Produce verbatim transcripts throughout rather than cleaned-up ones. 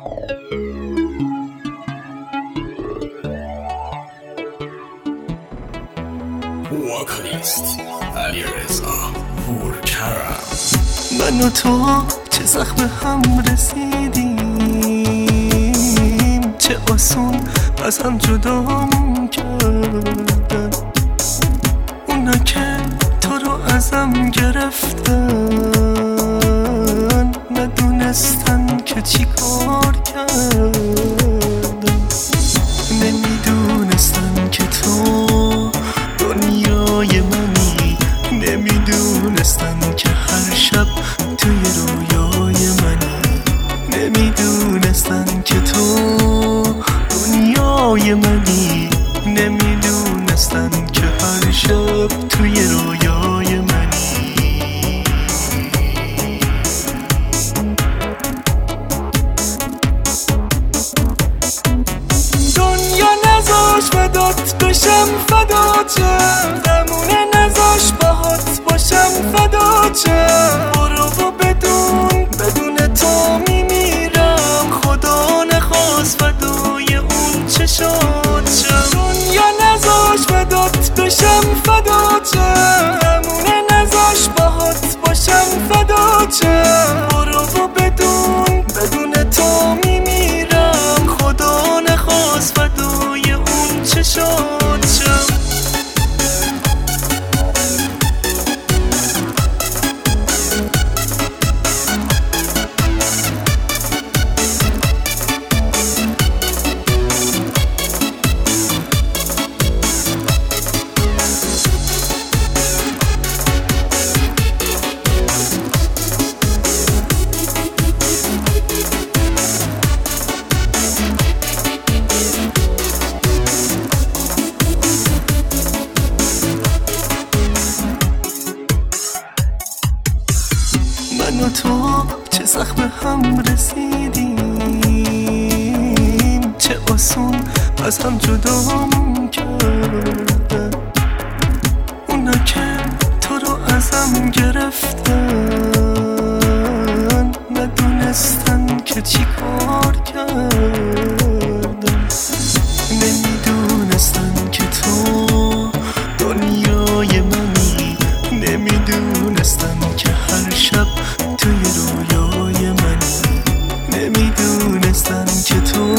واکالیست علیرضا پورکرم. من و تو چه زخم هم رسیدیم، چه آسون از هم جدامون کردن. اونا که تو رو ازم گرفتن، ندونستن که چی کار کردن. نمیدونستن که تو دنیای منی، نمیدونستن که هر شب توی رویای منی. نمیدونستن که تو دنیای منی، نمیدونستن که هر شب توی رویای منی. دنیا نذاش فدات بشم، فداتم. غمونه نذاش باهات باشم، فداتم. برو و بدون بدون تو میمیرم، خدا نخواست فدای اون چشاتم. دنیا نذاش فدات بشم، فداتم. غمونه نذاش باهات باشم، فداتم. برو و بدون بدون تو میمیرم، خدا نخواست فدای اون چشاتم. من و تو چه زخم هم رسیدیم، چه آسون از هم جدامون کردن. اونا که تو رو ازم گرفتن، ندونستن که چی کار کردن. نمیدونستن که تو دنیای منی، نمیدونستن که هر شب توی رویای منی. نمیدونستن که تو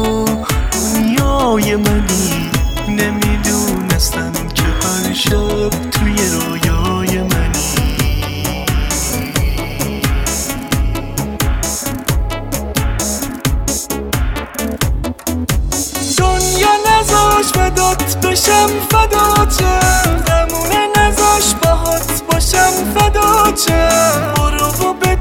دنیای منی، نمیدونستن که هر شب توی رویای منی. دنیا نذاش فدات بشم، فداتم. غمونه نذاش باهات باشم، فداتم. برو و